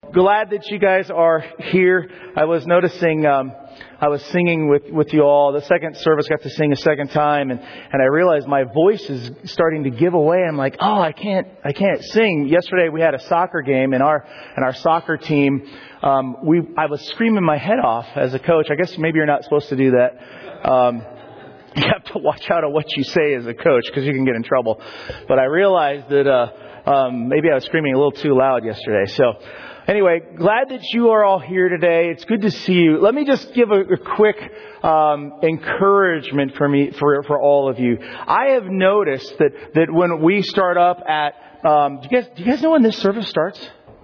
Glad that you guys are here. I was noticing, I was singing with you all. The second service got to sing a second time, and I realized my voice is starting to give away. I'm like, I can't sing. Yesterday we had a soccer game, and our soccer team, I was screaming my head off as a coach. I guess maybe you're not supposed to do that. You have to watch out on what you say as a coach because you can get in trouble. But I realized that maybe I was screaming a little too loud yesterday. So anyway, glad that you are all here today. It's good to see you. Let me just give a quick encouragement for all of you. I have noticed that when we start up at do you guys know when this service starts?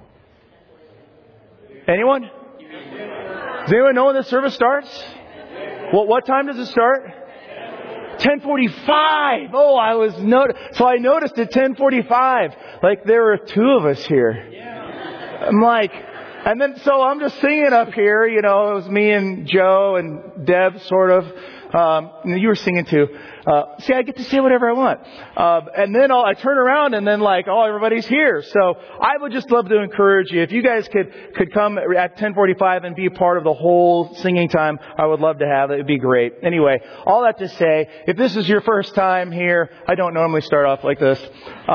Anyone? Does anyone know when this service starts? What time does it start? 10:45. So I noticed at 10:45, like there were two of us here. I'm like, and then so I'm just singing up here. You know, it was me and Joe and Deb, sort of. You were singing too. See, I get to say whatever I want. And then I turn around and then everybody's here. So I would just love to encourage you. If you guys could come at 10:45 and be a part of the whole singing time, I would love to have it. It'd be great. Anyway, all that to say, if this is your first time here, I don't normally start off like this.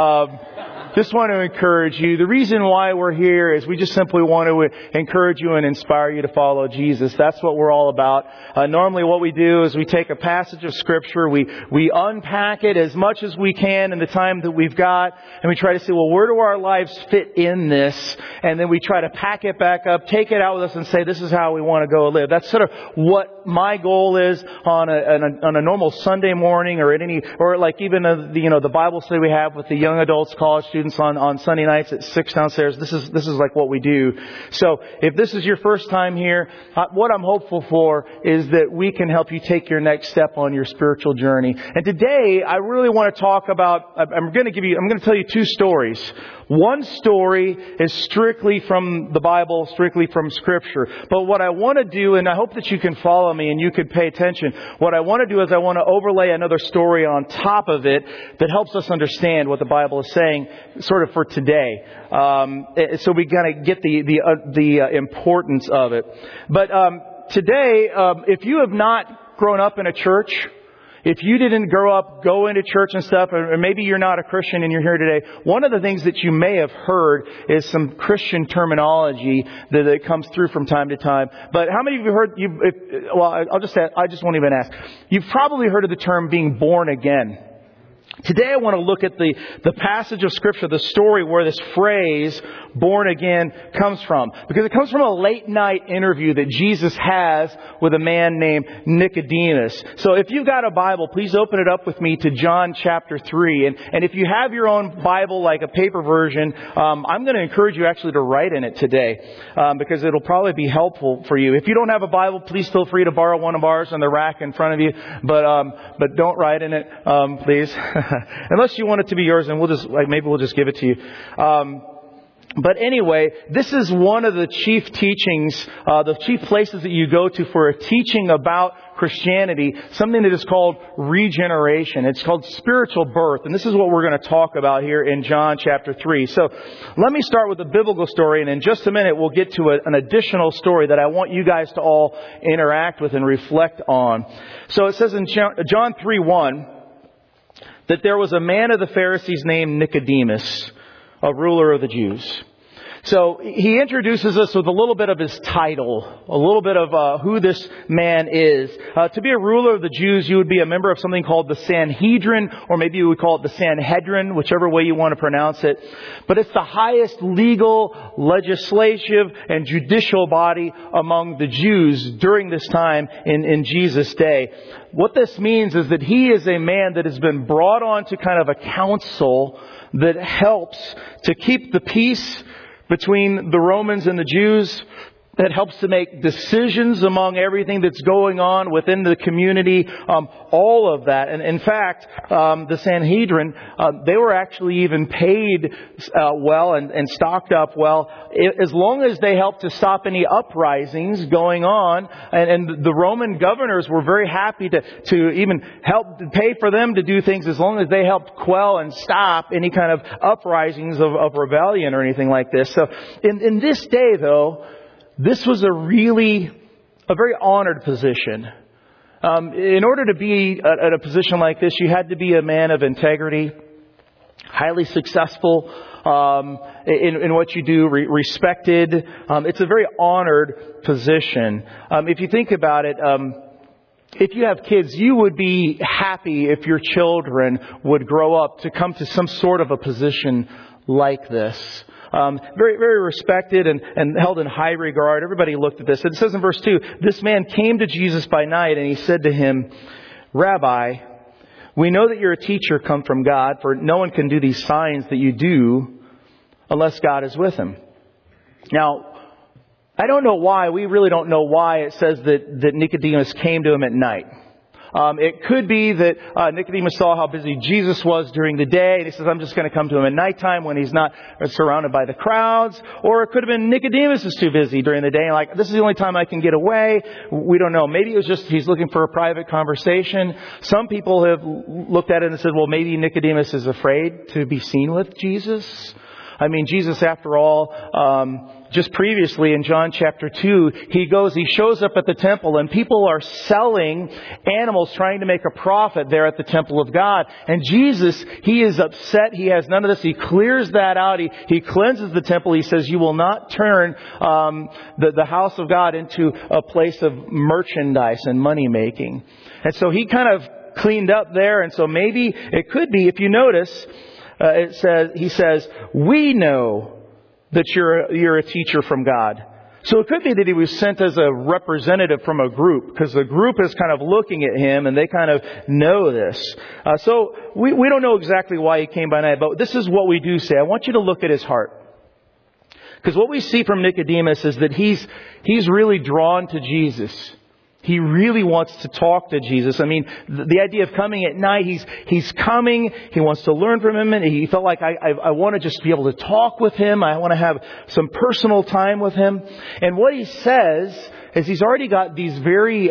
Just want to encourage you. The reason why we're here is we just simply want to encourage you and inspire you to follow Jesus. That's what we're all about. Normally what we do is we take a passage of Scripture, we unpack it as much as we can in the time that we've got, and we try to say, well, where do our lives fit in this? And then we try to pack it back up, take it out with us and say, this is how we want to go live. That's sort of what my goal is on a normal Sunday morning or even the Bible study we have with the young adults, college students on Sunday nights at 6 downstairs. This is like what we do. So if this is your first time here, what I'm hopeful for is that we can help you take your next step on your spiritual journey. And today I really want to talk about, I'm going to tell you two stories. One story is strictly from the Bible, strictly from Scripture. But what I want to do, and I hope that you can follow me and you can pay attention, what I want to do is I want to overlay another story on top of it that helps us understand what the Bible is saying sort of for today. So we kind of get the importance of it. But today, if you have not grown up in a church, if you didn't grow up going to church and stuff, or maybe you're not a Christian and you're here today, one of the things that you may have heard is some Christian terminology that comes through from time to time. But how many of you heard? I'll just say, I just won't even ask. You've probably heard of the term being born again. Today I want to look at the passage of Scripture, the story where this phrase, born again, comes from. Because it comes from a late night interview that Jesus has with a man named Nicodemus. So if you've got a Bible, please open it up with me to John chapter 3. And if you have your own Bible, like a paper version, I'm going to encourage you actually to write in it today. Because it'll probably be helpful for you. If you don't have a Bible, please feel free to borrow one of ours on the rack in front of you. But don't write in it, please. Unless you want it to be yours, and maybe we'll just give it to you. But anyway, this is one of the chief teachings, the chief places that you go to for a teaching about Christianity, something that is called regeneration. It's called spiritual birth. And this is what we're going to talk about here in John chapter 3. So let me start with a biblical story. And in just a minute, we'll get to an additional story that I want you guys to all interact with and reflect on. So it says in John 3:1, that there was a man of the Pharisees named Nicodemus, a ruler of the Jews. So he introduces us with a little bit of his title, a little bit of who this man is. To be a ruler of the Jews, you would be a member of something called the Sanhedrin, or maybe you would call it the Sanhedrin, whichever way you want to pronounce it. But it's the highest legal, legislative, and judicial body among the Jews during this time in Jesus' day. What this means is that he is a man that has been brought on to kind of a council that helps to keep the peace between the Romans and the Jews, that helps to make decisions among everything that's going on within the community, all of that. And in fact, the Sanhedrin, they were actually even paid well and stocked up well as long as they helped to stop any uprisings going on, and the Roman governors were very happy to even help pay for them to do things as long as they helped quell and stop any kind of uprisings of rebellion or anything like this. So in this day, though, this was a very honored position. In order to be at a position like this, you had to be a man of integrity, highly successful in what you do, respected. It's a very honored position. If you think about it, if you have kids, you would be happy if your children would grow up to come to some sort of a position like this. Very, very respected and held in high regard. Everybody looked at this. It says in verse 2, this man came to Jesus by night and he said to him, Rabbi, we know that you're a teacher come from God, for no one can do these signs that you do unless God is with him. Now, I don't know why. We really don't know why it says that Nicodemus came to him at night. It could be that Nicodemus saw how busy Jesus was during the day, and he says, I'm just going to come to him at nighttime when he's not surrounded by the crowds. Or it could have been Nicodemus is too busy during the day, and like, this is the only time I can get away. We don't know. Maybe it was just he's looking for a private conversation. Some people have looked at it and said, well, maybe Nicodemus is afraid to be seen with Jesus. I mean, Jesus, after all, just previously in John chapter 2, he shows up at the temple and people are selling animals trying to make a profit there at the temple of God. And Jesus, he is upset. He has none of this. He clears that out. He cleanses the temple. He says, you will not turn the house of God into a place of merchandise and money making. And so he kind of cleaned up there. And so maybe it could be, if you notice, he says, we know that you're a teacher from God. So it could be that he was sent as a representative from a group, because the group is kind of looking at him and they kind of know this. So we don't know exactly why he came by night, but this is what we do say. I want you to look at his heart. Because what we see from Nicodemus is that he's really drawn to Jesus. He really wants to talk to Jesus. I mean, the idea of coming at night, he's coming, he wants to learn from him, and he felt like, I want to just be able to talk with him. I want to have some personal time with him. And what he says is he's already got these very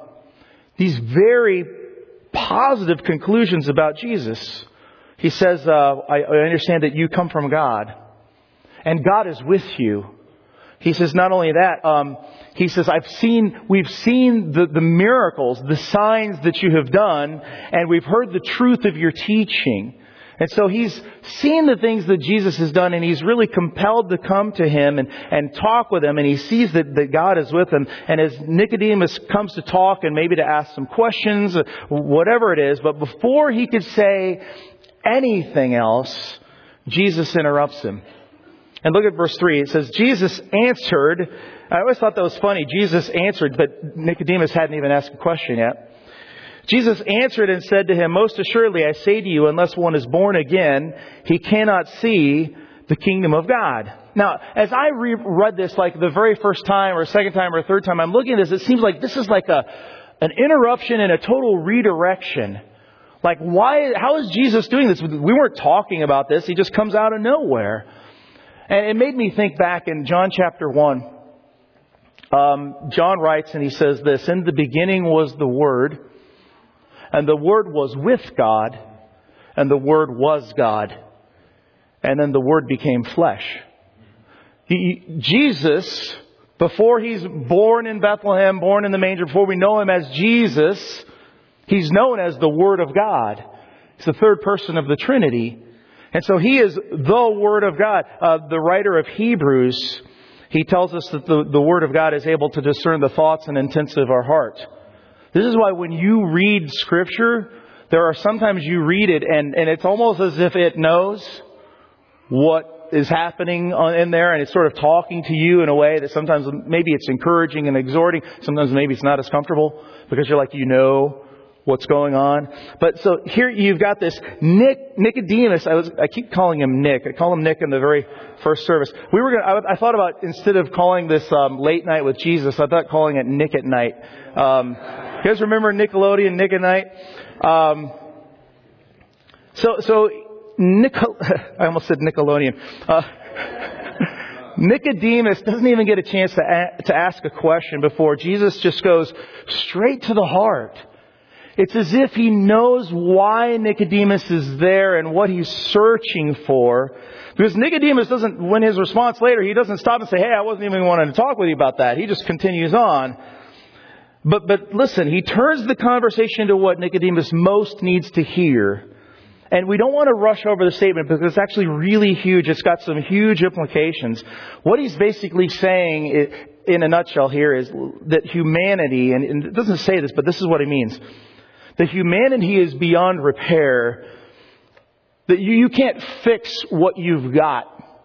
positive conclusions about Jesus. He says, I understand that you come from God, and God is with you. He says, not only that, he says, we've seen the miracles, the signs that you have done, and we've heard the truth of your teaching. And so he's seen the things that Jesus has done, and he's really compelled to come to him and talk with him, and he sees that God is with him. And as Nicodemus comes to talk and maybe to ask some questions, whatever it is, but before he could say anything else, Jesus interrupts him. And look at verse 3. It says, Jesus answered. I always thought that was funny. Jesus answered, but Nicodemus hadn't even asked a question yet. Jesus answered and said to him, most assuredly, I say to you, unless one is born again, he cannot see the kingdom of God. Now, as I read this like the very first time or second time or third time, I'm looking at this, it seems like this is like an interruption and a total redirection. Like, how is Jesus doing this? We weren't talking about this. He just comes out of nowhere. And it made me think back in John chapter 1. John writes and he says this, in the beginning was the Word, and the Word was with God, and the Word was God. And then the Word became flesh. Jesus, before he's born in Bethlehem, born in the manger, before we know him as Jesus, he's known as the Word of God. He's the third person of the Trinity. And so he is the Word of God. The writer of Hebrews, he tells us that the Word of God is able to discern the thoughts and intents of our heart. This is why when you read Scripture, there are sometimes you read it and it's almost as if it knows what is happening in there, and it's sort of talking to you in a way that sometimes maybe it's encouraging and exhorting. Sometimes maybe it's not as comfortable because you're like, what's going on. But so here you've got this Nicodemus. I keep calling him Nick. I call him Nick in the very first service. I thought about, instead of calling this Late Night with Jesus, I thought calling it Nick at Night. You guys remember Nickelodeon, Nick at Night? I almost said Nickelodeon. Nicodemus doesn't even get a chance to ask a question before Jesus just goes straight to the heart. It's as if he knows why Nicodemus is there and what he's searching for. Because Nicodemus doesn't, when his response later, he doesn't stop and say, hey, I wasn't even wanting to talk with you about that. He just continues on. But listen, he turns the conversation to what Nicodemus most needs to hear. And we don't want to rush over the statement because it's actually really huge. It's got some huge implications. What he's basically saying in a nutshell here is that humanity, and it doesn't say this, but this is what he means. That humanity is beyond repair. That you can't fix what you've got.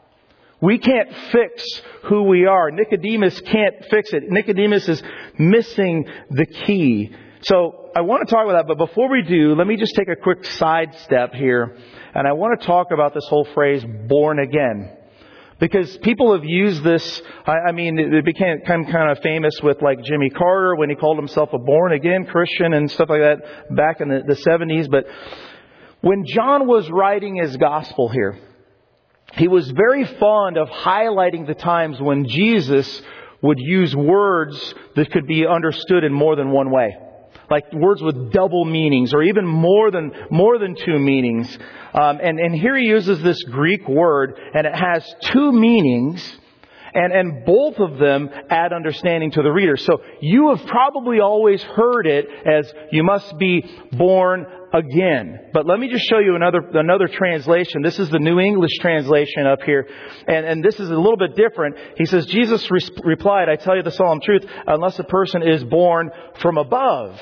We can't fix who we are. Nicodemus can't fix it. Nicodemus is missing the key. So I want to talk about that, but before we do, let me just take a quick sidestep here. And I want to talk about this whole phrase, born again. Because people have used this, it became kind of famous with like Jimmy Carter when he called himself a born again Christian and stuff like that back in the 70s. But when John was writing his gospel here, he was very fond of highlighting the times when Jesus would use words that could be understood in more than one way. Like words with double meanings or even more than two meanings. And here he uses this Greek word and it has two meanings and both of them add understanding to the reader. So you have probably always heard it as you must be born again. But let me just show you another translation. This is the New English translation up here. And this is a little bit different. He says, Jesus replied, I tell you the solemn truth, unless a person is born from above,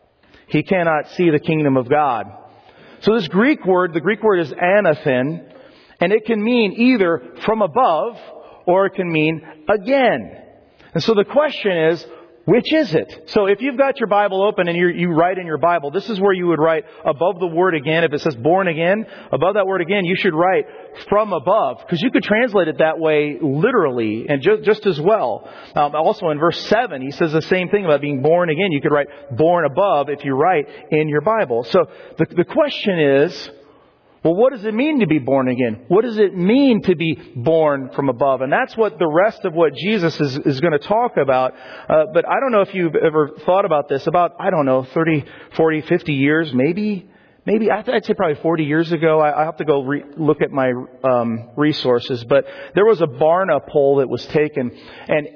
he cannot see the kingdom of God. So this Greek word, the Greek word is anathen, and it can mean either from above or it can mean again. And so the question is, which is it? So if you've got your Bible open and you write in your Bible, this is where you would write above the word again. If it says born again, above that word again, you should write from above. Because you could translate it that way literally and just as well. Also in verse 7, he says the same thing about being born again. You could write born above if you write in your Bible. So the question is, well, what does it mean to be born again? What does it mean to be born from above? And that's what the rest of what Jesus is going to talk about. But I don't know if you've ever thought about this. About, 30, 40, 50 years, maybe I'd say probably 40 years ago. I have to go look at my resources. But there was a Barna poll that was taken. And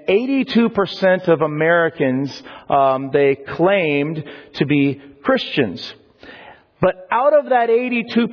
82% of Americans, they claimed to be Christians. But out of that 82%,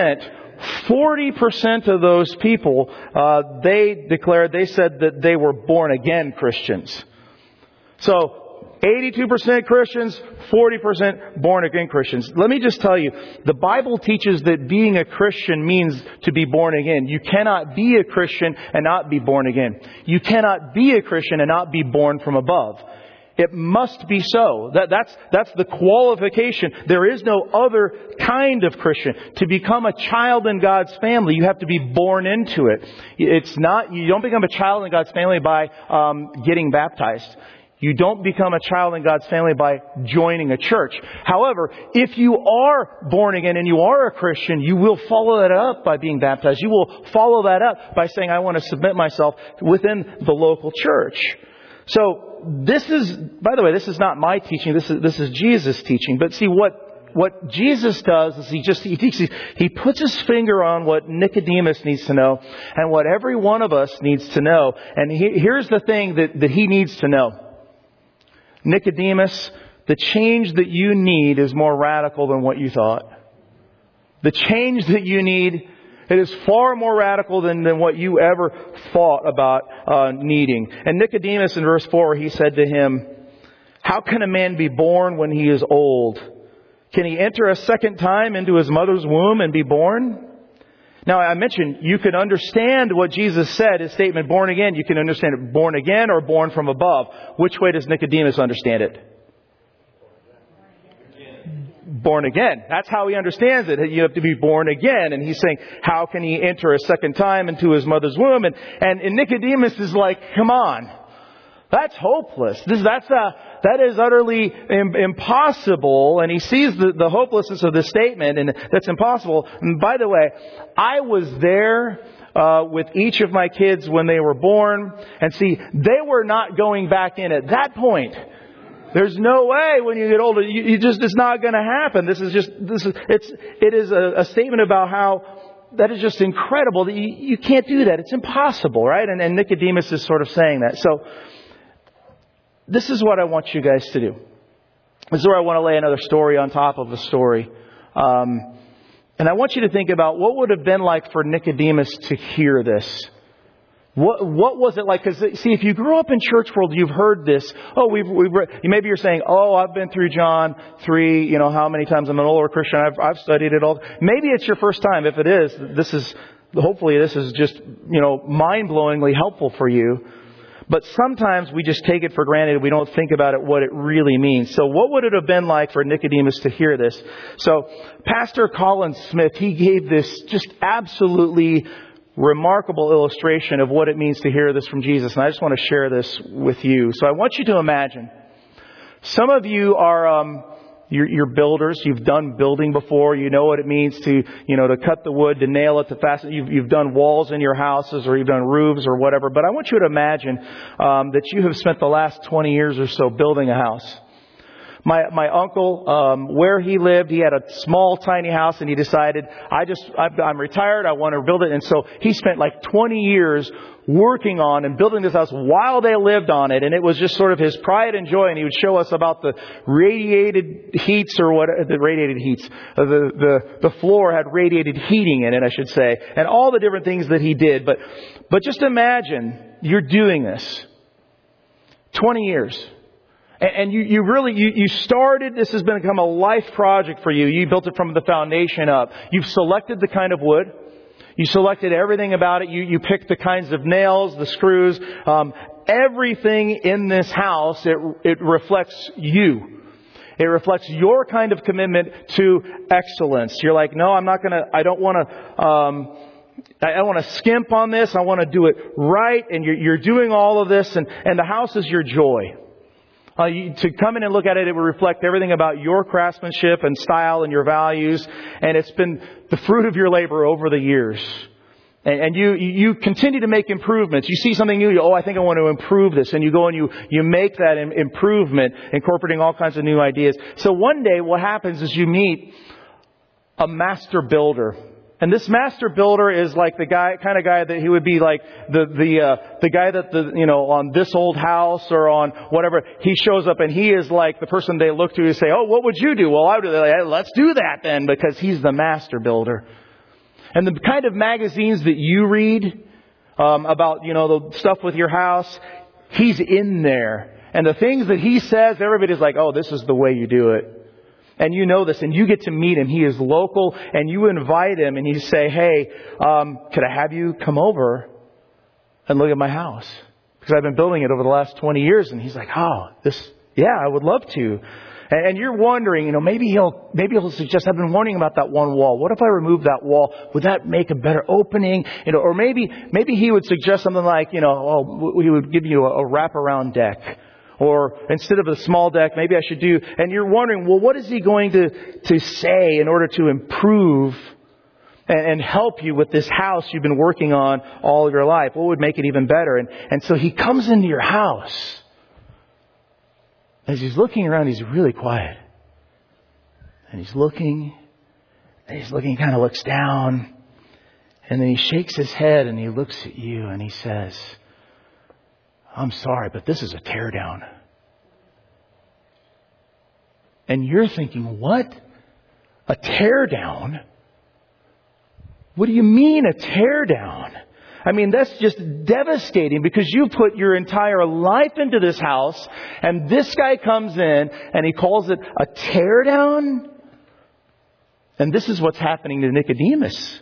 40% of those people, they said that they were born again Christians. So 82% Christians, 40% born again Christians. Let me just tell you, the Bible teaches that being a Christian means to be born again. You cannot be a Christian and not be born again. You cannot be a Christian and not be born from above. It must be so. That's the qualification. There is no other kind of Christian. To become a child in God's family, you have to be born into it. You don't become a child in God's family by getting baptized. You don't become a child in God's family by joining a church. However, if you are born again and you are a Christian, you will follow that up by being baptized. You will follow that up by saying, I want to submit myself within the local church. So this is not my teaching. This is Jesus' teaching. But see, what Jesus does is he puts his finger on what Nicodemus needs to know and what every one of us needs to know. And here's the thing that he needs to know. Nicodemus, the change that you need is more radical than what you thought. The change that you need, it is far more radical than what you ever thought about needing. And Nicodemus in verse 4, he said to him, how can a man be born when he is old? Can he enter a second time into his mother's womb and be born? Now, I mentioned you can understand what Jesus said, his statement, born again. You can understand it born again or born from above. Which way does Nicodemus understand it? Born again. That's how he understands it. You have to be born again. And he's saying, how can he enter a second time into his mother's womb? And Nicodemus is like, come on. That's hopeless. That is utterly impossible. And he sees the hopelessness of this statement, and that's impossible. And by the way, I was there with each of my kids when they were born. And see, they were not going back in at that point. There's no way when you get older, it's not going to happen. It is a statement about how that is just incredible that you can't do that. It's impossible, right? And Nicodemus is sort of saying that. So this is what I want you guys to do. This is where I want to lay another story on top of the story. And I want you to think about what would have been like for Nicodemus to hear this. What was it like? Because see, if you grew up in church world, you've heard this. Oh, maybe you're saying, oh, I've been through John 3. You know how many times I'm an older Christian. I've studied it all. Maybe it's your first time. If it is, hopefully this is just mind-blowingly helpful for you. But sometimes we just take it for granted. We don't think about it, what it really means. So what would it have been like for Nicodemus to hear this? So Pastor Colin Smith, he gave this just absolutely remarkable illustration of what it means to hear this from Jesus. And I just want to share this with you. So I want you to imagine, some of you are, you're builders. You've done building before. You know what it means to cut the wood, to nail it, to fasten. You've done walls in your houses, or you've done roofs or whatever. But I want you to imagine, that you have spent the last 20 years or so building a house. My uncle, where he lived, he had a small, tiny house, and he decided, I'm retired, I want to build it. And so he spent like 20 years working on and building this house while they lived on it. And it was just sort of his pride and joy. And he would show us about the radiated heats, or what, the radiated heats. The floor had radiated heating in it, I should say. And all the different things that he did. But just imagine you're doing this. 20 years. And you started, this has become a life project for you. You built it from the foundation up. You've selected the kind of wood. You selected everything about it. You picked the kinds of nails, the screws. Everything in this house, it reflects you. It reflects your kind of commitment to excellence. You're like, no, I don't want to skimp on this. I want to do it right. And you're doing all of this. And the house is your joy. To come in and look at it, it will reflect everything about your craftsmanship and style and your values. And it's been the fruit of your labor over the years. And you continue to make improvements. You see something new, I think I want to improve this. And you go and you make that improvement, incorporating all kinds of new ideas. So one day what happens is you meet a master builder. And this master builder is like the kind of guy that he would be like the guy that on this old house or on whatever, he shows up and he is like the person they look to say, oh, what would you do? Well, I would do that. Hey, let's do that then, because he's the master builder. And the kind of magazines that you read about the stuff with your house, he's in there. And the things that he says, everybody's like, oh, this is the way you do it. And you know this, and you get to meet him. He is local, and you invite him, and you say, hey, could I have you come over and look at my house? Because I've been building it over the last 20 years. And he's like, I would love to. And you're wondering, maybe he'll suggest, I've been wondering about that one wall. What if I remove that wall? Would that make a better opening? Or maybe he would suggest something like, he would give you a wraparound deck. Or instead of a small deck, maybe I should do. And you're wondering, well, what is he going to say in order to improve and help you with this house you've been working on all of your life? What would make it even better? And so he comes into your house. As he's looking around, he's really quiet. And he's looking, kind of looks down. And then he shakes his head and he looks at you and he says, I'm sorry, but this is a teardown. And you're thinking, what? A teardown? What do you mean a teardown? I mean, that's just devastating, because you put your entire life into this house, and this guy comes in and he calls it a teardown? And this is what's happening to Nicodemus.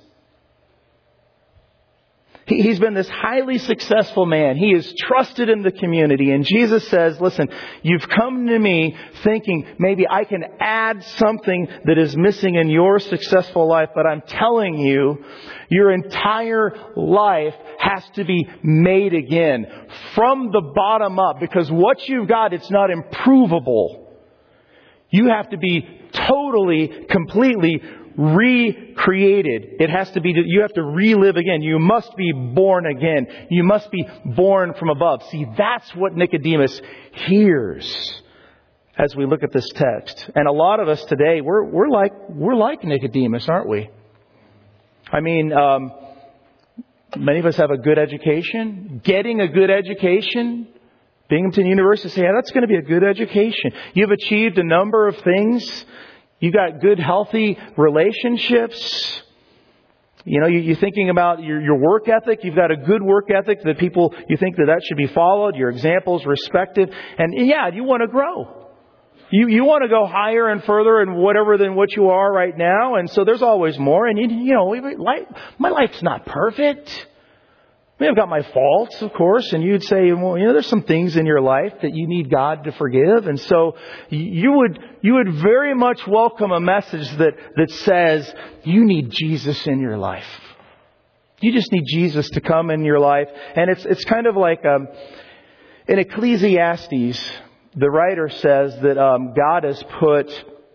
He's been this highly successful man. He is trusted in the community. And Jesus says, listen, you've come to me thinking maybe I can add something that is missing in your successful life. But I'm telling you, your entire life has to be made again from the bottom up. Because what you've got, it's not improvable. You have to be totally, completely recreated. It has to be, you have to relive again. You must be born again. You must be born from above. See, that's what Nicodemus hears as we look at this text. And a lot of us today, we're like Nicodemus, aren't we? I mean, many of us have a good education. Getting a good education, Binghamton University, say, yeah, that's going to be a good education. You've achieved a number of things. You got good, healthy relationships. You know, you're thinking about your work ethic. You've got a good work ethic that people, you think that should be followed. Your example's respected. And yeah, you want to grow. You want to go higher and further and whatever than what you are right now. And so there's always more. And you know, my life's not perfect. I mean, I've got my faults, of course, and you'd say, well, you know, there's some things in your life that you need God to forgive. And so you would very much welcome a message that says you need Jesus in your life. You just need Jesus to come in your life. And it's kind of like, in Ecclesiastes, the writer says that, God has put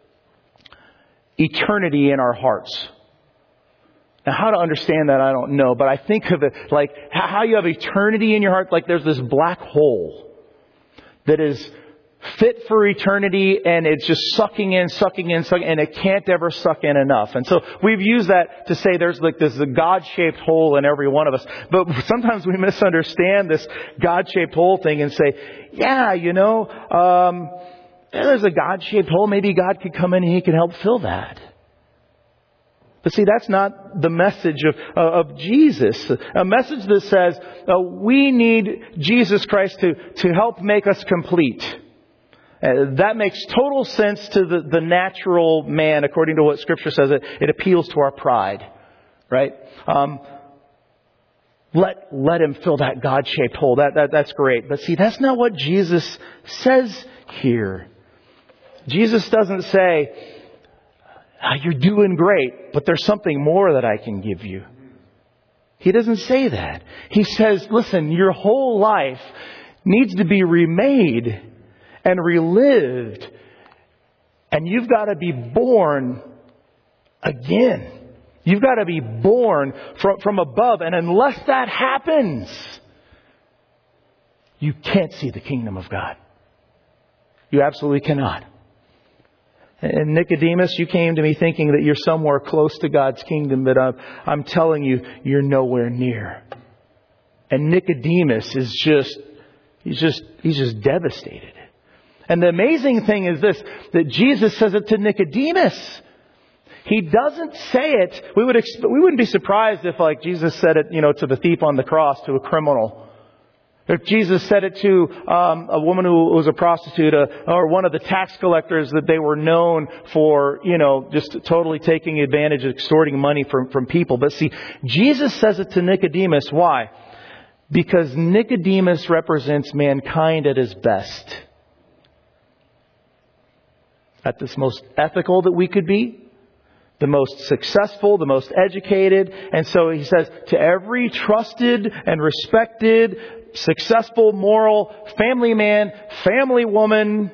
eternity in our hearts. Now, how to understand that, I don't know. But I think of it like how you have eternity in your heart. Like there's this black hole that is fit for eternity. And it's just sucking in. And it can't ever suck in enough. And so we've used that to say there's like this God-shaped hole in every one of us. But sometimes we misunderstand this God-shaped hole thing and say, yeah, you know, there's a God-shaped hole. Maybe God could come in and He could help fill that. But see, that's not the message of Jesus. A message that says we need Jesus Christ to help make us complete. That makes total sense to the natural man, according to what Scripture says. It appeals to our pride, right? Let Him fill that God-shaped hole. That's great. But see, that's not what Jesus says here. Jesus doesn't say, you're doing great, but there's something more that I can give you. He doesn't say that. He says, listen, your whole life needs to be remade and relived. And you've got to be born again. You've got to be born from above. And unless that happens, you can't see the kingdom of God. You absolutely cannot. And Nicodemus, you came to me thinking that you're somewhere close to God's kingdom, but I'm telling you, you're nowhere near. And Nicodemus is he's just devastated. And the amazing thing is this, that Jesus says it to Nicodemus. He doesn't say it. We wouldn't be surprised if like Jesus said it, you know, to the thief on the cross, to a criminal. If Jesus said it to a woman who was a prostitute, or one of the tax collectors that they were known for, you know, just totally taking advantage, extorting money from people. But see, Jesus says it to Nicodemus. Why? Because Nicodemus represents mankind at his best. At this most ethical that we could be. The most successful, the most educated. And so he says, to every trusted and respected, successful, moral, family man, family woman,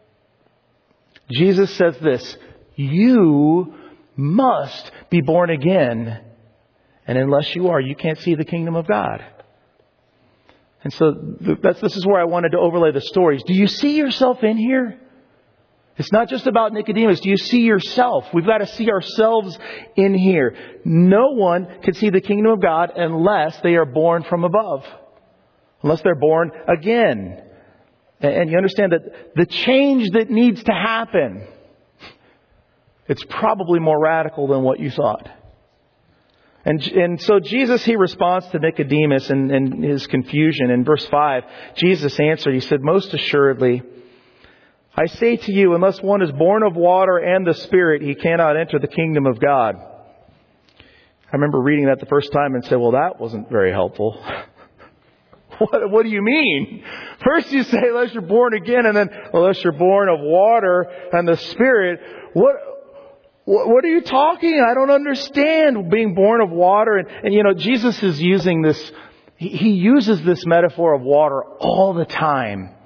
Jesus says this, you must be born again. And unless you are, you can't see the kingdom of God. And so this is where I wanted to overlay the stories. Do you see yourself in here? It's not just about Nicodemus. Do you see yourself? We've got to see ourselves in here. No one can see the kingdom of God unless they are born from above. Unless they're born again. And you understand that the change that needs to happen, it's probably more radical than what you thought. And so Jesus, He responds to Nicodemus and his confusion. In verse 5, Jesus answered, He said, most assuredly, I say to you, unless one is born of water and the Spirit, he cannot enter the kingdom of God. I remember reading that the first time and said, well, that wasn't very helpful. What do you mean? First you say, unless you're born again, and then, unless you're born of water and the Spirit. What are you talking? I don't understand being born of water. And you know, Jesus is using this, He uses this metaphor of water all the time.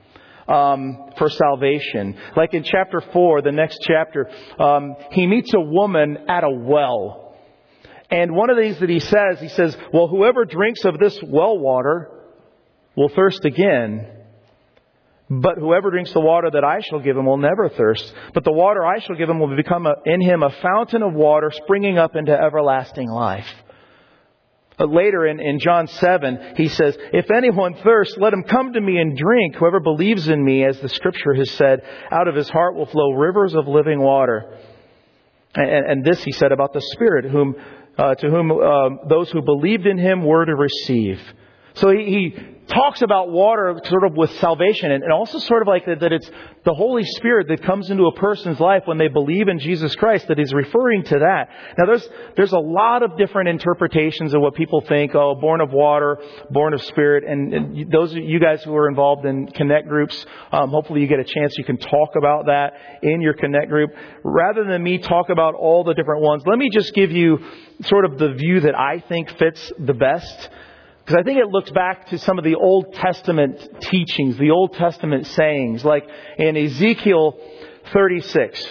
for salvation. Like in chapter 4, the next chapter, he meets a woman at a well. And one of these that he says, well, whoever drinks of this well water will thirst again. But whoever drinks the water that I shall give him will never thirst. But the water I shall give him will become in him a fountain of water springing up into everlasting life. But later in John 7, he says, if anyone thirsts, let him come to me and drink. Whoever believes in me, as the Scripture has said, out of his heart will flow rivers of living water. And this he said about the Spirit, to whom those who believed in him were to receive. So he talks about water sort of with salvation, and also sort of like that it's the Holy Spirit that comes into a person's life when they believe in Jesus Christ, that he's referring to that. Now there's a lot of different interpretations of what people think, born of water, born of Spirit, and those of you guys who are involved in Connect groups, hopefully you get a chance you can talk about that in your Connect group. Rather than me talk about all the different ones, let me just give you sort of the view that I think fits the best. Because I think it looks back to some of the Old Testament teachings, the Old Testament sayings, like in Ezekiel 36,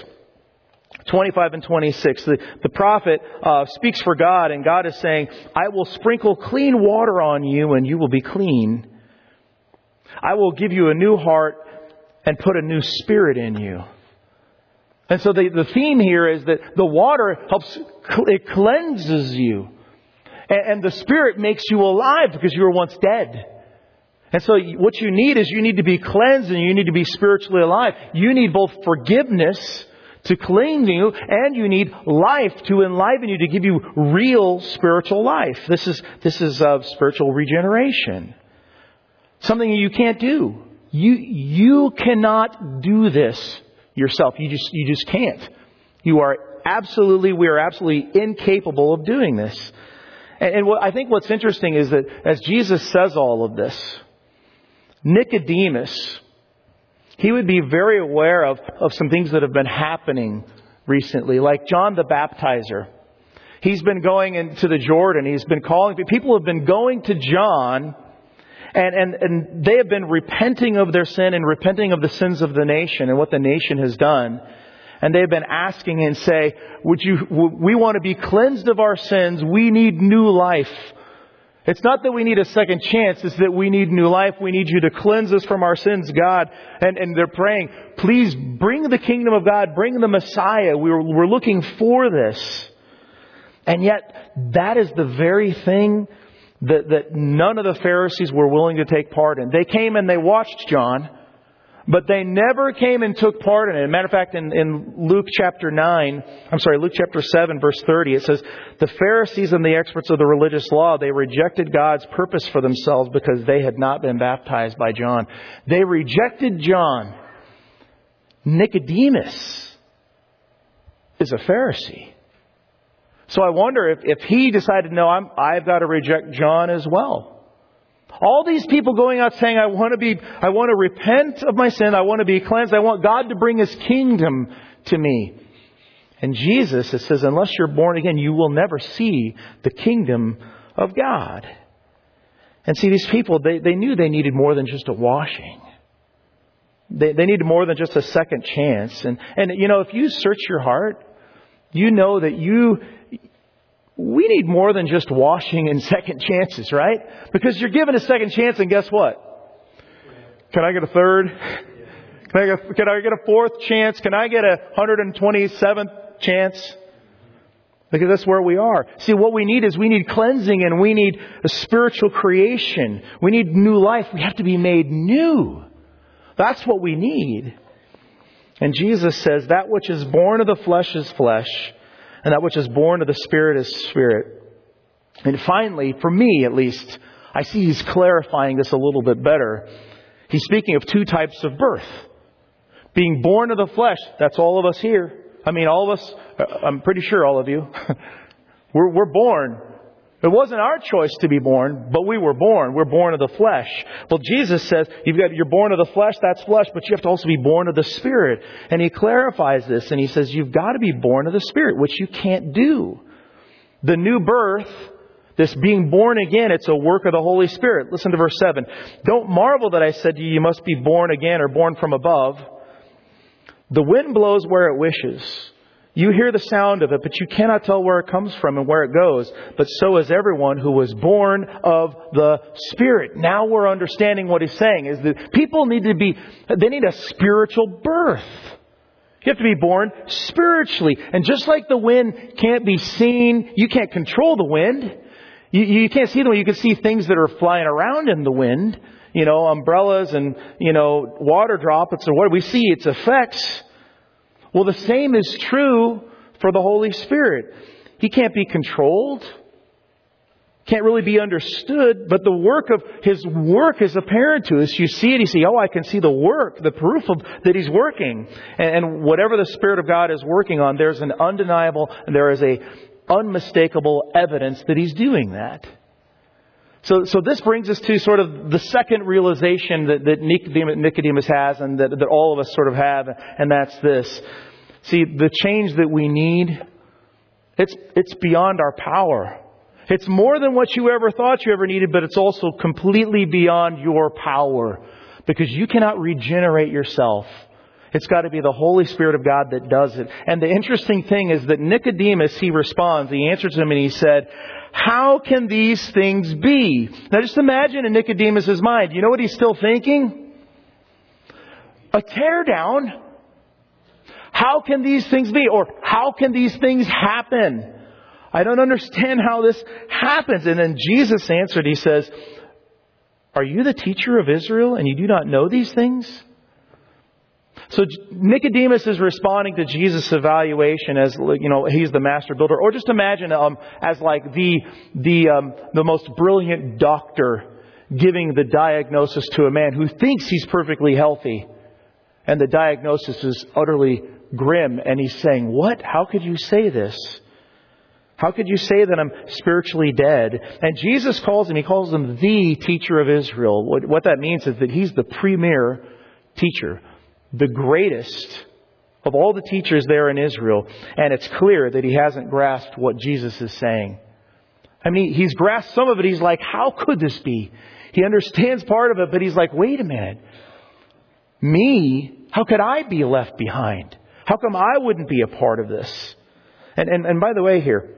25 and 26. The prophet speaks for God, and God is saying, I will sprinkle clean water on you and you will be clean. I will give you a new heart and put a new spirit in you. And so the theme here is that the water it cleanses you. And the Spirit makes you alive because you were once dead. And so what you need is you need to be cleansed and you need to be spiritually alive. You need both forgiveness to cleanse you, and you need life to enliven you, to give you real spiritual life. This is spiritual regeneration. Something you can't do. You cannot do this yourself. You just can't. We are absolutely incapable of doing this. And I think what's interesting is that as Jesus says all of this, Nicodemus, he would be very aware of some things that have been happening recently, like John the Baptizer. He's been going into the Jordan. He's been calling. People have been going to John, and they have been repenting of their sin and repenting of the sins of the nation and what the nation has done. And they've been asking and say, we want to be cleansed of our sins. We need new life. It's not that we need a second chance. It's that we need new life. We need you to cleanse us from our sins, God. And they're praying, please bring the kingdom of God. Bring the Messiah. We're looking for this. And yet, that is the very thing that none of the Pharisees were willing to take part in. They came and they watched John, but they never came and took part in it. As a matter of fact, in Luke chapter 7, verse 30, it says, the Pharisees and the experts of the religious law, they rejected God's purpose for themselves because they had not been baptized by John. They rejected John. Nicodemus is a Pharisee. So I wonder if he decided, no, I've got to reject John as well. All these people going out saying, I want to repent of my sin. I want to be cleansed. I want God to bring His kingdom to me. And Jesus, it says, unless you're born again, you will never see the kingdom of God. And see, these people, they knew they needed more than just a washing. They needed more than just a second chance. And you know, if you search your heart, you know that we need more than just washing and second chances, right? Because you're given a second chance, and guess what? Can I get a third? Can I get a fourth chance? Can I get a 127th chance? Because that's where we are. See, what we need is we need cleansing, and we need a spiritual creation. We need new life. We have to be made new. That's what we need. And Jesus says, that which is born of the flesh is flesh, and that which is born of the Spirit is spirit. And finally, for me at least, I see He's clarifying this a little bit better. He's speaking of two types of birth. Being born of the flesh, that's all of us here. I mean, all of us, I'm pretty sure all of you, we're born. It wasn't our choice to be born, but we were born. We're born of the flesh. Well, Jesus says, you're born of the flesh, that's flesh, but you have to also be born of the Spirit. And He clarifies this, and He says, you've got to be born of the Spirit, which you can't do. The new birth This being born again, it's a work of the Holy Spirit. Listen to verse 7. Don't marvel that I said to you, you must be born again or born from above. The wind blows where it wishes. You hear the sound of it, but you cannot tell where it comes from and where it goes. But so is everyone who was born of the Spirit. Now we're understanding what he's saying is that people need a spiritual birth. You have to be born spiritually. And just like the wind can't be seen, you can't control the wind. You can't see the wind. You can see things that are flying around in the wind. Umbrellas and, water droplets or what we see its effects. Well, the same is true for the Holy Spirit. He can't be controlled. Can't really be understood, but His work is apparent to us. You see it, you see, I can see the work, the proof of that He's working. And whatever the Spirit of God is working on, there is a unmistakable evidence that He's doing that. So this brings us to sort of the second realization that Nicodemus has and that all of us sort of have, and that's this. See, the change that we need, it's beyond our power. It's more than what you ever thought you ever needed, but it's also completely beyond your power because you cannot regenerate yourself. It's got to be the Holy Spirit of God that does it. And the interesting thing is that Nicodemus, he responds, he answers him and he said, how can these things be? Now just imagine in Nicodemus' mind, you know what he's still thinking? A teardown. How can these things be? Or how can these things happen? I don't understand how this happens. And then Jesus answered, He says, are you the teacher of Israel and you do not know these things? So Nicodemus is responding to Jesus' evaluation as, he's the master builder. Or just imagine as like the most brilliant doctor giving the diagnosis to a man who thinks he's perfectly healthy. And the diagnosis is utterly grim. And he's saying, what? How could you say this? How could you say that I'm spiritually dead? And Jesus calls him the teacher of Israel. What that means is that He's the premier teacher, the greatest of all the teachers there in Israel. And it's clear that he hasn't grasped what Jesus is saying. I mean, he's grasped some of it. He's like, how could this be? He understands part of it, but he's like, wait a minute. Me? How could I be left behind? How come I wouldn't be a part of this? And by the way here,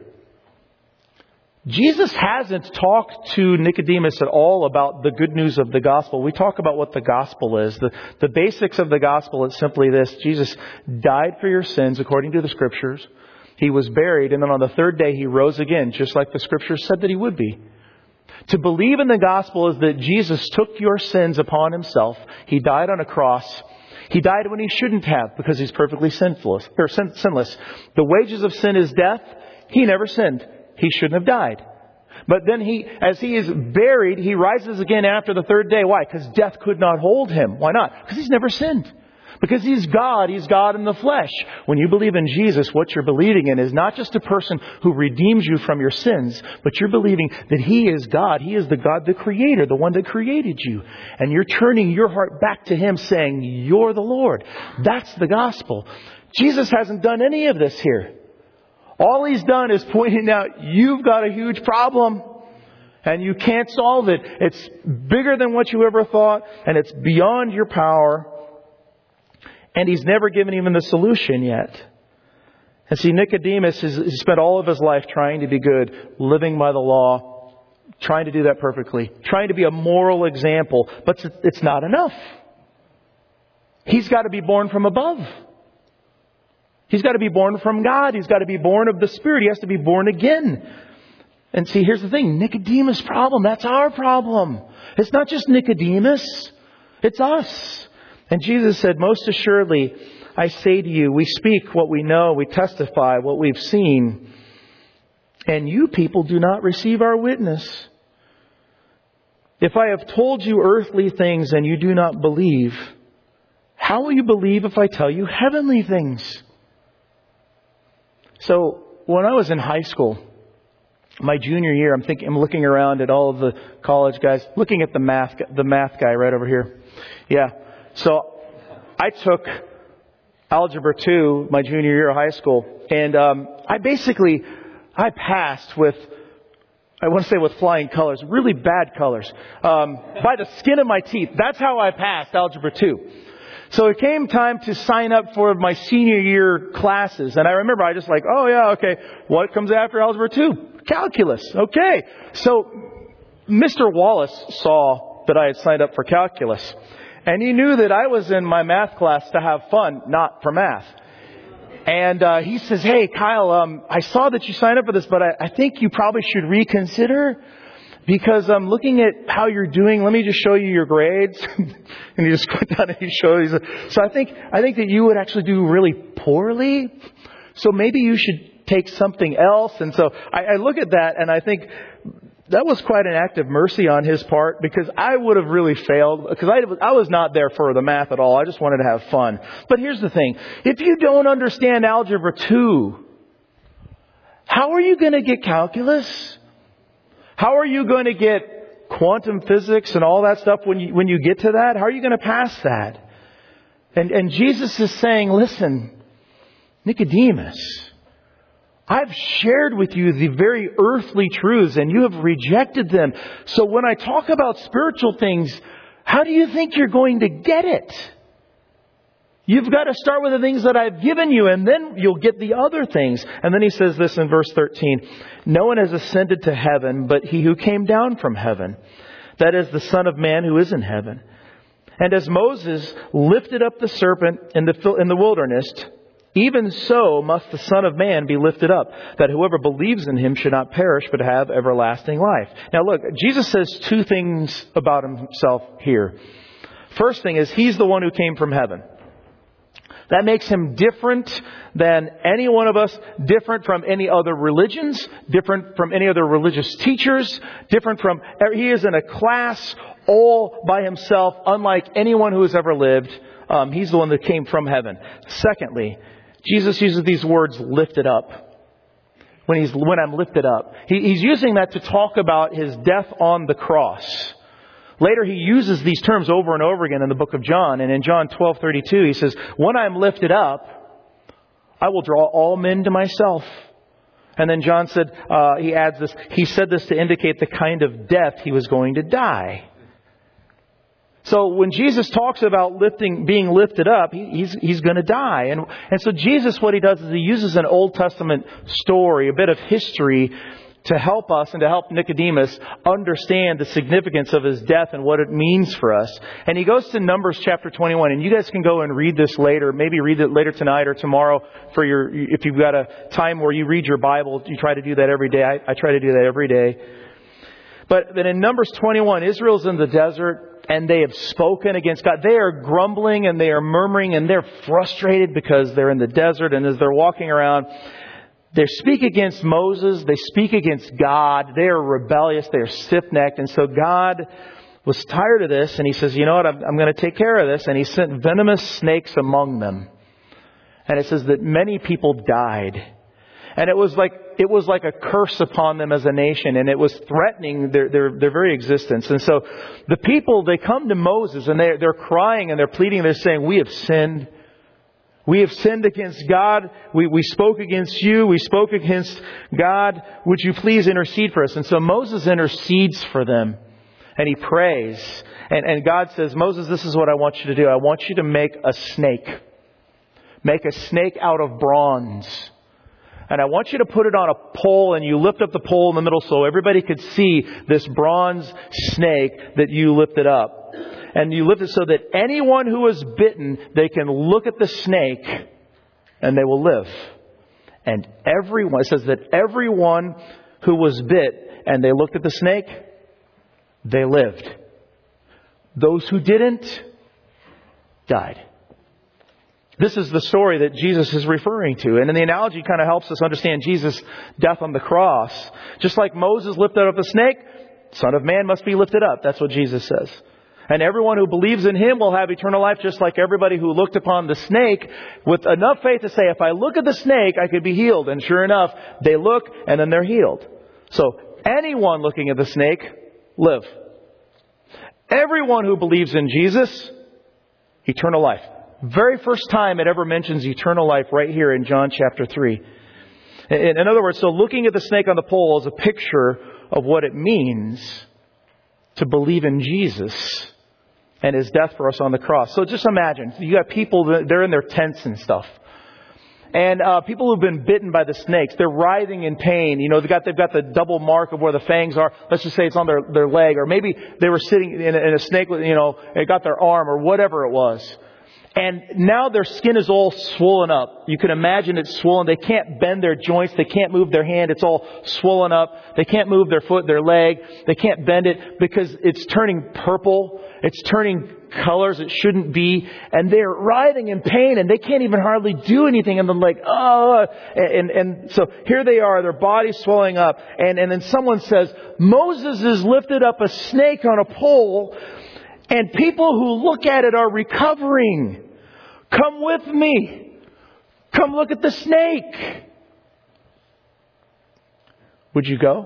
Jesus hasn't talked to Nicodemus at all about the good news of the gospel. We talk about what the gospel is. The basics of the gospel is simply this. Jesus died for your sins according to the Scriptures. He was buried, and then on the third day He rose again, just like the Scriptures said that He would be. To believe in the gospel is that Jesus took your sins upon Himself. He died on a cross. He died when He shouldn't have because He's perfectly sinless. The wages of sin is death. He never sinned. He shouldn't have died. But then as He is buried, He rises again after the third day. Why? Because death could not hold Him. Why not? Because He's never sinned. Because He's God. He's God in the flesh. When you believe in Jesus, what you're believing in is not just a person who redeems you from your sins, but you're believing that He is God. He is the God, the Creator, the one that created you. And you're turning your heart back to Him saying, you're the Lord. That's the gospel. Jesus hasn't done any of this here. All He's done is pointing out, you've got a huge problem and you can't solve it. It's bigger than what you ever thought and it's beyond your power. And He's never given even the solution yet. And see, Nicodemus has spent all of his life trying to be good, living by the law, trying to do that perfectly, trying to be a moral example. But it's not enough. He's got to be born from above. He's got to be born from God. He's got to be born of the Spirit. He has to be born again. And see, here's the thing. Nicodemus' problem, that's our problem. It's not just Nicodemus. It's us. And Jesus said, most assuredly, I say to you, we speak what we know, we testify what we've seen, and you people do not receive our witness. If I have told you earthly things and you do not believe, how will you believe if I tell you heavenly things? So when I was in high school, my junior year, I'm looking around at all of the college guys, looking at the math guy right over here. Yeah. So I took Algebra 2 my junior year of high school, and I passed with I want to say with flying colors, really bad colors, by the skin of my teeth. That's how I passed Algebra 2. So it came time to sign up for my senior year classes. And I remember I just like, oh yeah, okay, what comes after Algebra 2? Calculus. Okay. So Mr. Wallace saw that I had signed up for calculus. And he knew that I was in my math class to have fun, not for math. And he says, hey, Kyle, I saw that you signed up for this, but I think you probably should reconsider. Because I'm looking at how you're doing. Let me just show you your grades. And he just went down and he showed. So I think that you would actually do really poorly. So maybe you should take something else. And so I look at that and I think that was quite an act of mercy on his part, because I would have really failed, because I was not there for the math at all. I just wanted to have fun. But here's the thing. If you don't understand Algebra 2, how are you going to get calculus? How are you going to get quantum physics and all that stuff when you get to that? How are you going to pass that? And Jesus is saying, listen, Nicodemus, I've shared with you the very earthly truths and you have rejected them. So when I talk about spiritual things, how do you think you're going to get it? You've got to start with the things that I've given you, and then you'll get the other things. And then he says this in verse 13. No one has ascended to heaven but he who came down from heaven. That is the Son of Man who is in heaven. And as Moses lifted up the serpent in the wilderness, even so must the Son of Man be lifted up, that whoever believes in him should not perish but have everlasting life. Now look, Jesus says two things about himself here. First thing is, he's the one who came from heaven. That makes him different than any one of us, different from any other religions, different from any other religious teachers, he is in a class all by himself, unlike anyone who has ever lived. He's the one that came from heaven. Secondly, Jesus uses these words, lifted up. When I'm lifted up. He's using that to talk about his death on the cross. Later, he uses these terms over and over again in the book of John. And in John 12:32, he says, when I'm lifted up, I will draw all men to myself. And then John said, he adds this, he said this to indicate the kind of death he was going to die. So when Jesus talks about being lifted up, he's going to die. And so Jesus, what he does is he uses an Old Testament story, a bit of history, to help us and to help Nicodemus understand the significance of his death and what it means for us. And he goes to Numbers chapter 21. And you guys can go and read this later. Maybe read it later tonight or tomorrow if you've got a time where you read your Bible. You try to do that every day. I try to do that every day. But then in Numbers 21, Israel's in the desert and they have spoken against God. They are grumbling and they are murmuring and they're frustrated because they're in the desert. And as they're walking around, they speak against Moses. They speak against God. They are rebellious. They are stiff-necked. And so God was tired of this. And he says, you know what? I'm going to take care of this. And he sent venomous snakes among them. And it says that many people died. And it was like a curse upon them as a nation. And it was threatening their very existence. And so the people, they come to Moses and they're crying and they're pleading. They're saying, we have sinned. We have sinned against God. We spoke against you. We spoke against God. Would you please intercede for us? And so Moses intercedes for them. And he prays. And God says, Moses, this is what I want you to do. I want you to make a snake. Make a snake out of bronze. And I want you to put it on a pole, and you lift up the pole in the middle so everybody could see this bronze snake that you lifted up. And you lift it so that anyone who is bitten, they can look at the snake and they will live. And it says that everyone who was bit and they looked at the snake, they lived. Those who didn't, died. This is the story that Jesus is referring to. And the analogy kind of helps us understand Jesus' death on the cross. Just like Moses lifted up the snake, Son of Man must be lifted up. That's what Jesus says. And everyone who believes in him will have eternal life, just like everybody who looked upon the snake with enough faith to say, if I look at the snake, I could be healed. And sure enough, they look and then they're healed. So anyone looking at the snake, live. Everyone who believes in Jesus, eternal life. Very first time it ever mentions eternal life right here in John chapter 3. In other words, so looking at the snake on the pole is a picture of what it means to believe in Jesus and His death for us on the cross. So just imagine, you got people, they're in their tents and stuff. And people who've been bitten by the snakes, they're writhing in pain. You know, they've got the double mark of where the fangs are. Let's just say it's on their leg. Or maybe they were sitting in a snake, you know, it got their arm or whatever it was. And now their skin is all swollen up. You can imagine it's swollen. They can't bend their joints. They can't move their hand. It's all swollen up. They can't move their foot, their leg. They can't bend it because it's turning purple. It's turning colors it shouldn't be. And they're writhing in pain and they can't even hardly do anything. And they're like, oh. And so here they are, their body's swelling up. And then someone says, Moses has lifted up a snake on a pole. And people who look at it are recovering. Come with me. Come look at the snake. Would you go?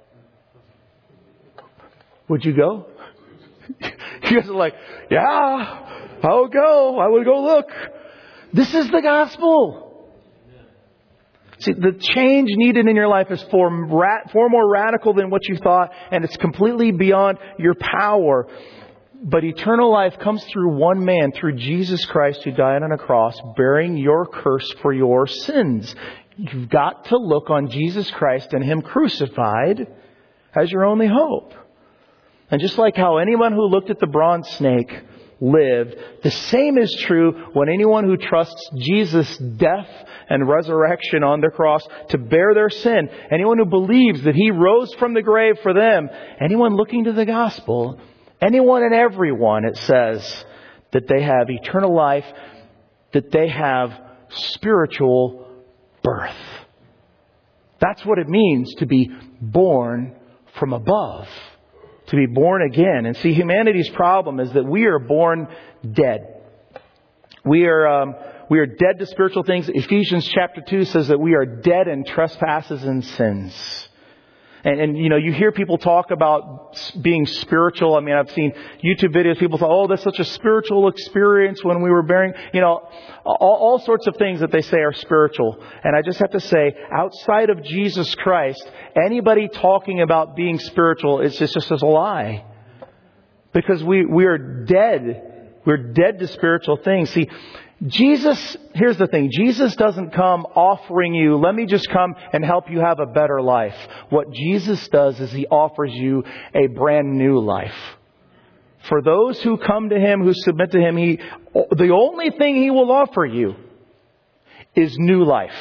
Would you go? You guys are like, yeah, I'll go. I would go look. This is the gospel. See, the change needed in your life is far more radical than what you thought, and it's completely beyond your power. But eternal life comes through one man, through Jesus Christ, who died on a cross, bearing your curse for your sins. You've got to look on Jesus Christ and Him crucified as your only hope. And just like how anyone who looked at the bronze snake lived, the same is true when anyone who trusts Jesus' death and resurrection on the cross to bear their sin, anyone who believes that He rose from the grave for them, anyone looking to the gospel, anyone and everyone, it says, that they have eternal life, that they have spiritual birth. That's what it means to be born from above, to be born again. And see, humanity's problem is that we are born dead. We are dead to spiritual things. Ephesians chapter 2 says that we are dead in trespasses and sins. And you know, you hear people talk about being spiritual. I mean, I've seen YouTube videos. People say, oh, that's such a spiritual experience when we were bearing, you know, all sorts of things that they say are spiritual. And I just have to say, outside of Jesus Christ, anybody talking about being spiritual is just a lie. Because we are dead. We're dead to spiritual things. See, Jesus, here's the thing. Jesus doesn't come offering you, let me just come and help you have a better life. What Jesus does is He offers you a brand new life. For those who come to Him, who submit to Him, the only thing He will offer you is new life.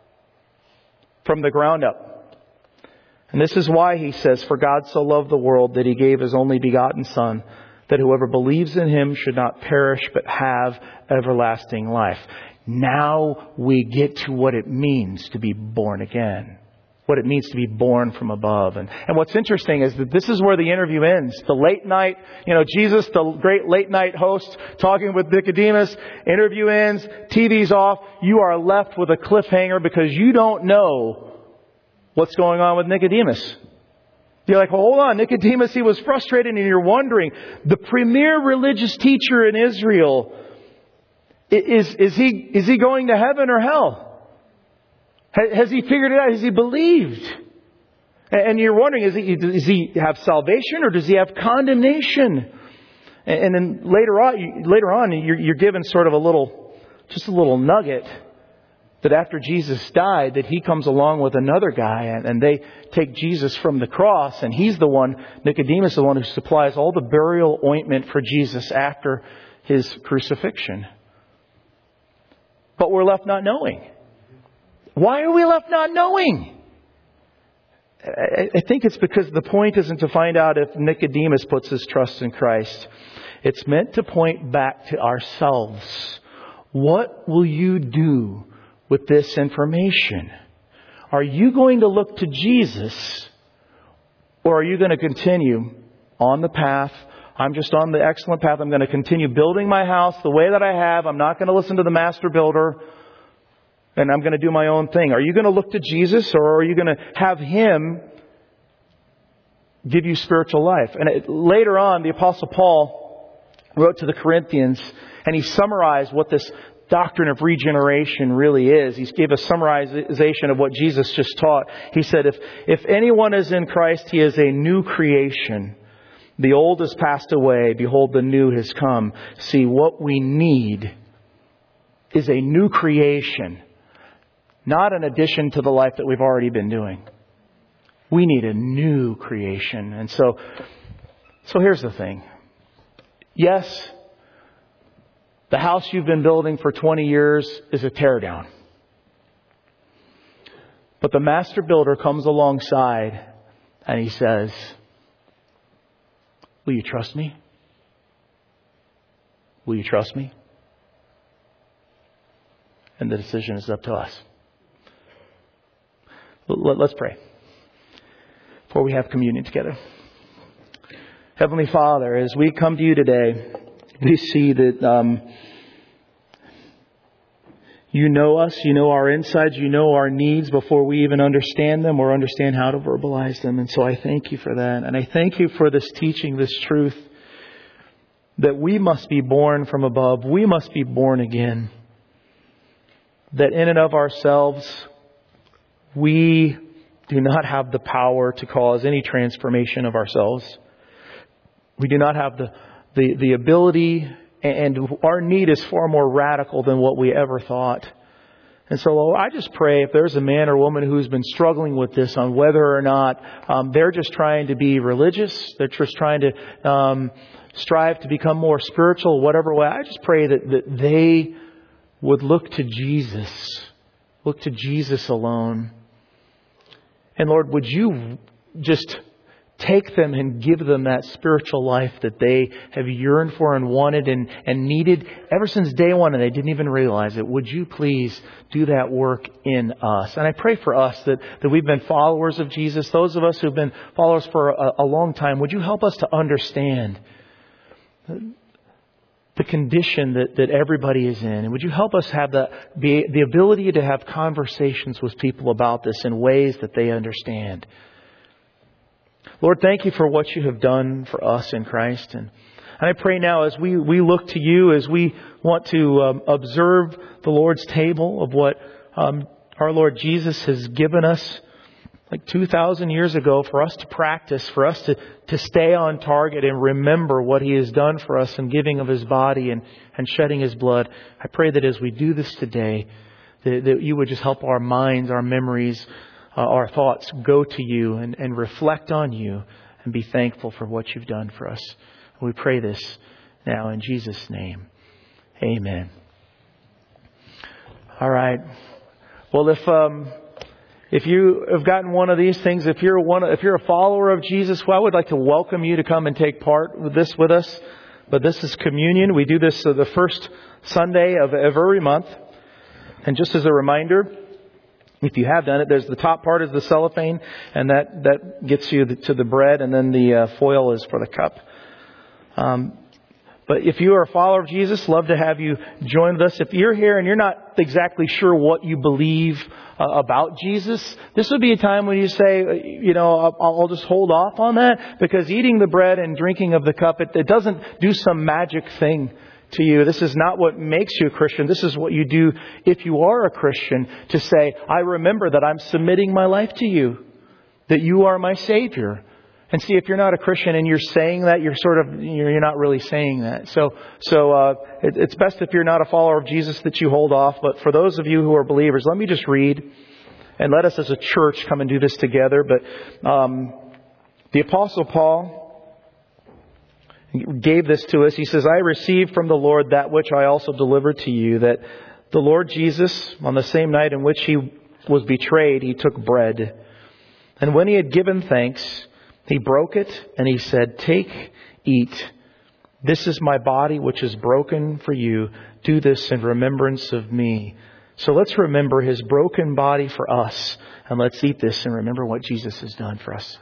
From the ground up. And this is why He says, for God so loved the world that He gave His only begotten Son, that whoever believes in Him should not perish but have everlasting life. Now we get to what it means to be born again. What it means to be born from above. And what's interesting is that this is where the interview ends. The late night, you know, Jesus, the great late night host, talking with Nicodemus. Interview ends. TV's off. You are left with a cliffhanger because you don't know what's going on with Nicodemus. You're like, well, hold on, Nicodemus, he was frustrated, and you're wondering, the premier religious teacher in Israel, is he going to heaven or hell? Has he figured it out? Has he believed? And you're wondering, does he have salvation or does he have condemnation? And then later on, you're given sort of a little nugget. That after Jesus died, that He comes along with another guy and they take Jesus from the cross, and he's the one, Nicodemus is the one who supplies all the burial ointment for Jesus after His crucifixion. But we're left not knowing. Why are we left not knowing? I think it's because the point isn't to find out if Nicodemus puts his trust in Christ. It's meant to point back to ourselves. What will you do with this information? Are you going to look to Jesus, or are you going to continue on the path? I'm just on the excellent path. I'm going to continue building my house the way that I have. I'm not going to listen to the master builder, and I'm going to do my own thing. Are you going to look to Jesus, or are you going to have Him give you spiritual life? And later on, the Apostle Paul wrote to the Corinthians, and he summarized what this doctrine of regeneration really is. He gave a summarization of what Jesus just taught. He said, if anyone is in Christ, he is a new creation. The old has passed away. Behold, the new has come. See, what we need is a new creation, not an addition to the life that we've already been doing. We need a new creation. And so here's the thing. Yes, the house you've been building for 20 years is a teardown. But the master builder comes alongside and he says, will you trust me? Will you trust me? And the decision is up to us. Let's pray before we have communion together. Heavenly Father, as we come to you today, we see that you know us, you know our insides, you know our needs before we even understand them or understand how to verbalize them. And so I thank you for that. And I thank you for this teaching, this truth, that we must be born from above. We must be born again. That in and of ourselves, we do not have the power to cause any transformation of ourselves. We do not have the ability, and our need is far more radical than what we ever thought. And so I just pray if there's a man or woman who's been struggling with this on whether or not they're just trying to be religious, they're just trying to strive to become more spiritual, whatever way, I just pray that they would look to Jesus alone. And Lord, would you just take them and give them that spiritual life that they have yearned for and wanted and needed ever since day one, and they didn't even realize it. Would you please do that work in us? And I pray for us that we've been followers of Jesus. Those of us who've been followers for a long time, would you help us to understand the condition that everybody is in? And would you help us have the ability to have conversations with people about this in ways that they understand? Lord, thank you for what you have done for us in Christ. And I pray now as we look to you, as we want to observe the Lord's table of what our Lord Jesus has given us like 2,000 years ago for us to practice, for us to stay on target and remember what He has done for us in giving of His body and shedding His blood. I pray that as we do this today, that you would just help our minds, our memories, our thoughts go to you and reflect on you and be thankful for what you've done for us. We pray this now in Jesus' name. Amen. All right. Well, if you have gotten one of these things, if you're a follower of Jesus, well, I would like to welcome you to come and take part with this with us. But this is communion. We do this the first Sunday of every month. And just as a reminder, if you have done it, there's the top part is the cellophane, and that gets you to the bread, and then the foil is for the cup. But if you are a follower of Jesus, love to have you join with us. If you're here and you're not exactly sure what you believe about Jesus, this would be a time when you say, I'll just hold off on that, because eating the bread and drinking of the cup, it doesn't do some magic thing to you. This is not what makes you a Christian. This is what you do if you are a Christian, to say, I remember that I'm submitting my life to you, that you are my Savior. And see, if you're not a Christian and you're saying that, you're not really saying that. So it's best if you're not a follower of Jesus that you hold off. But for those of you who are believers, let me just read, and let us as a church come and do this together. But the Apostle Paul gave this to us. He says, I received from the Lord that which I also delivered to you, that the Lord Jesus, on the same night in which He was betrayed, He took bread. And when He had given thanks, He broke it, and He said, take, eat. This is my body, which is broken for you. Do this in remembrance of me. So let's remember His broken body for us, and let's eat this and remember what Jesus has done for us.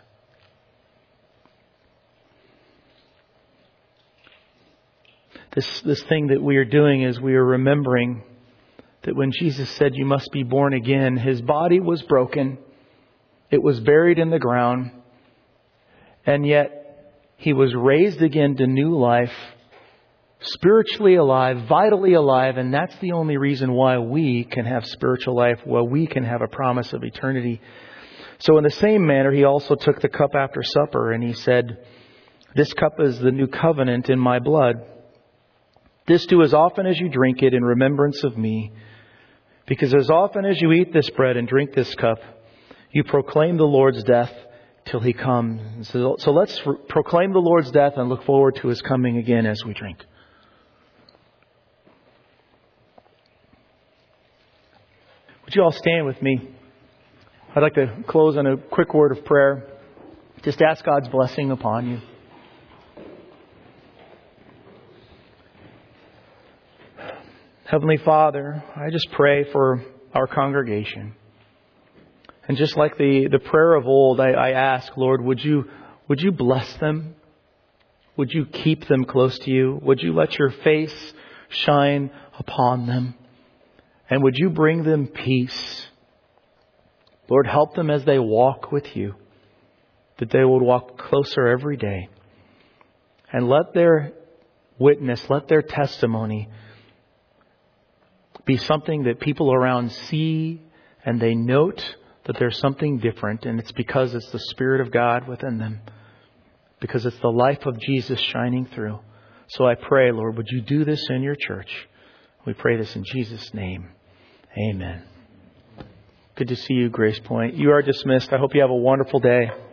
This thing that we are doing is we are remembering that when Jesus said you must be born again, His body was broken. It was buried in the ground. And yet He was raised again to new life spiritually alive, vitally alive, and that's the only reason why we can have spiritual life, why we can have a promise of eternity. So in the same manner, he also took the cup after supper, and he said, "This cup is the new covenant in my blood. This do as often as you drink it in remembrance of me. Because as often as you eat this bread and drink this cup, you proclaim the Lord's death till he comes." So let's proclaim the Lord's death and look forward to his coming again as we drink. Would you all stand with me? I'd like to close on a quick word of prayer. Just ask God's blessing upon you. Heavenly Father, I just pray for our congregation. And just like the prayer of old, I ask, Lord, would you bless them? Would you keep them close to you? Would you let your face shine upon them? And would you bring them peace? Lord, help them as they walk with you, that they would walk closer every day. And let their witness, let their testimony be something that people around see and they note that there's something different. And it's because it's the Spirit of God within them. Because it's the life of Jesus shining through. So I pray, Lord, would you do this in your church? We pray this in Jesus' name. Amen. Good to see you, Grace Point. You are dismissed. I hope you have a wonderful day.